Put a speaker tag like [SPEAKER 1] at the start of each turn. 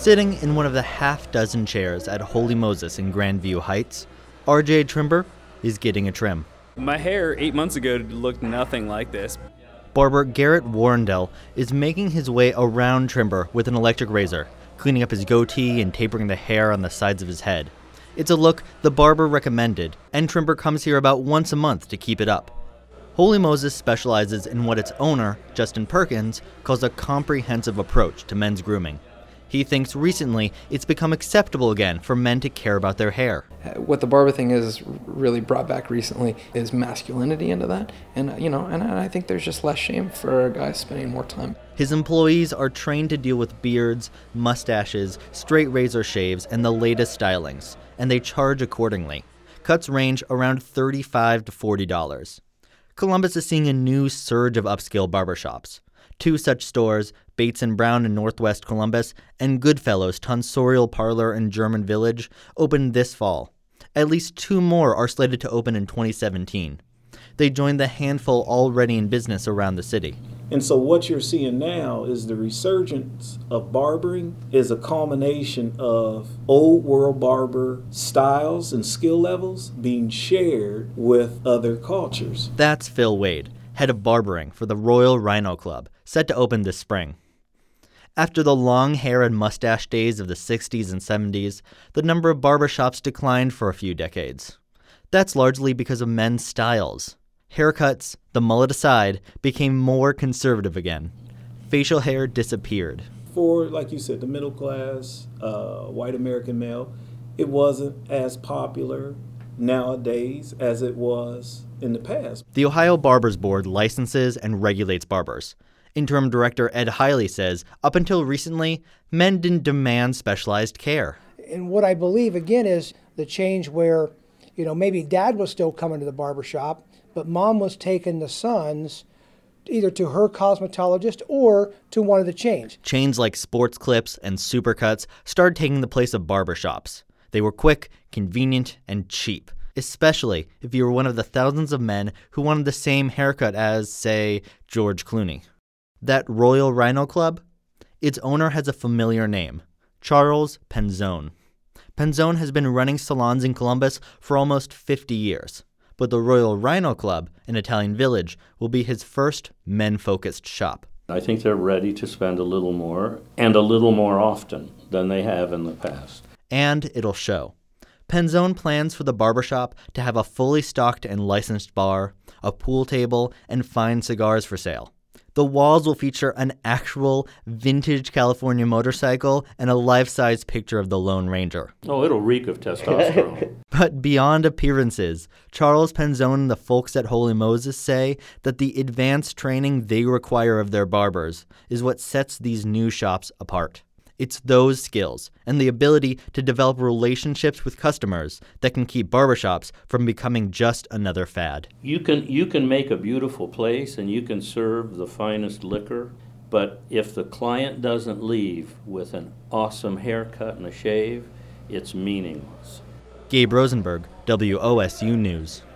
[SPEAKER 1] Sitting in one of the half-dozen chairs at Holy Moses in Grandview Heights, RJ Trimber is getting a trim.
[SPEAKER 2] My hair 8 months ago looked nothing like this.
[SPEAKER 1] Barber Garrett Warrendale is making his way around Trimber with an electric razor, cleaning up his goatee and tapering the hair on the sides of his head. It's a look the barber recommended, and Trimber comes here about once a month to keep it up. Holy Moses specializes in what its owner, Justin Perkins, calls a comprehensive approach to men's grooming. He thinks recently it's become acceptable again for men to care about their hair.
[SPEAKER 3] What the barber thing has really brought back recently is masculinity into that. And I think there's just less shame for guys spending more time.
[SPEAKER 1] His employees are trained to deal with beards, mustaches, straight razor shaves, and the latest stylings, and they charge accordingly. Cuts range around $35 to $40. Columbus is seeing a new surge of upscale barbershops. 2 such stores, Bates & Brown in Northwest Columbus and Goodfellows Tonsorial Parlor in German Village, opened this fall. At least 2 more are slated to open in 2017. They joined the handful already in business around the city.
[SPEAKER 4] And so what you're seeing now is the resurgence of barbering is a culmination of old world barber styles and skill levels being shared with other cultures.
[SPEAKER 1] That's Phil Wade, head of barbering for the Royal Rhino Club, set to open this spring. After the long hair and mustache days of the 60s and 70s, the number of barbershops declined for a few decades. That's largely because of men's styles. Haircuts, the mullet aside, became more conservative again. Facial hair disappeared.
[SPEAKER 4] For, like you said, the middle class, white American male, it wasn't as popular nowadays as it was in the past.
[SPEAKER 1] The Ohio Barbers Board licenses and regulates barbers. Interim Director Ed Hiley says, up until recently, men didn't demand specialized care.
[SPEAKER 5] And what I believe, again, is the change where, maybe dad was still coming to the barbershop, but mom was taking the sons either to her cosmetologist or to one of the chains.
[SPEAKER 1] Chains like Sports Clips and Supercuts started taking the place of barbershops. They were quick, convenient, and cheap, especially if you were one of the thousands of men who wanted the same haircut as, say, George Clooney. That Royal Rhino Club? Its owner has a familiar name, Charles Penzone. Penzone has been running salons in Columbus for almost 50 years. But the Royal Rhino Club in Italian Village will be his first men-focused shop.
[SPEAKER 6] I think they're ready to spend a little more and a little more often than they have in the past.
[SPEAKER 1] And it'll show. Penzone plans for the barbershop to have a fully stocked and licensed bar, a pool table, and fine cigars for sale. The walls will feature an actual vintage California motorcycle and a life-size picture of the Lone Ranger.
[SPEAKER 6] Oh, it'll reek of testosterone.
[SPEAKER 1] But beyond appearances, Charles Penzone and the folks at Holy Moses say that the advanced training they require of their barbers is what sets these new shops apart. It's those skills and the ability to develop relationships with customers that can keep barbershops from becoming just another fad.
[SPEAKER 6] You can make a beautiful place and you can serve the finest liquor, but if the client doesn't leave with an awesome haircut and a shave, it's meaningless.
[SPEAKER 1] Gabe Rosenberg, WOSU News.